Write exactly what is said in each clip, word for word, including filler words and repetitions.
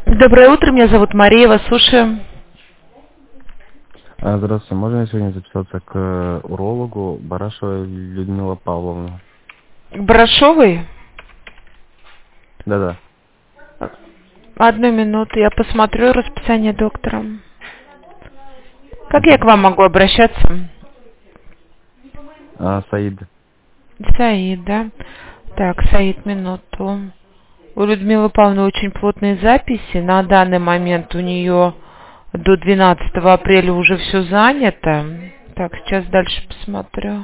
Доброе утро, меня зовут Мария, вас слушаю. А, Здравствуйте, можно я сегодня записаться к э, урологу Барашевой Людмила Павловна? К Барашовой? Да-да. Одну минуту, я посмотрю расписание доктора. Как я к Мгм. вам могу обращаться? А, Саид. Саид, да? Так, Саид, минуту. У Людмилы Павловны очень плотные записи. На данный момент у нее до двенадцатого апреля уже все занято. Так, сейчас дальше посмотрю.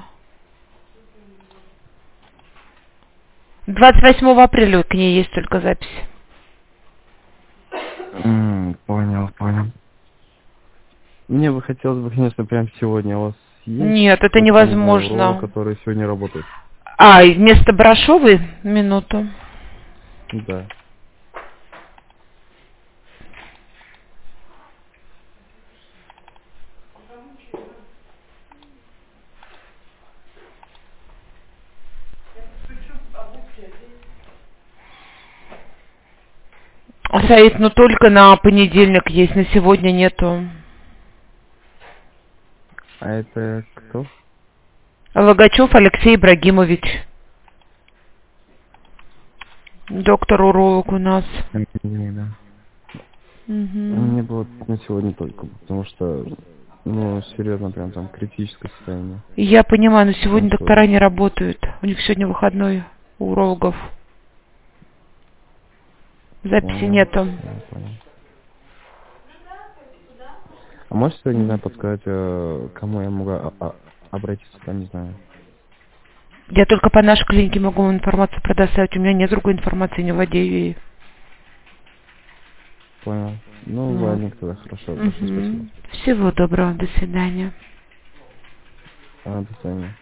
двадцать восьмого апреля к ней есть только запись. М, понял, понял. Мне бы хотелось бы, конечно, прямо сегодня. У вас есть Нет, это как-то, не знаю, уролог, невозможно. который сегодня работает? А, и вместо Барашовой? Минуту. Да. Саид, ну только на понедельник есть, на сегодня нету. А это кто? Логачев Алексей Ибрагимович. Доктор-уролог у нас. Не, да. Мгм. Мне бы вот на сегодня только, потому что, ну, серьезно, прям там критическое состояние. Я понимаю, но Прям сегодня сегодня. доктора не работают. У них сегодня выходной у урологов. Записи Понял, нету. понял, понял. А можете, не знаю, подсказать, э, кому я могу а- а- обратиться, там, не знаю. Я только по нашей клинике могу информацию предоставить. У меня нет другой информации, не владею ей. Понял. Ну, Вот. ладно, тогда хорошо, большое спасибо. Мгм. Всего доброго, до свидания. А, до свидания.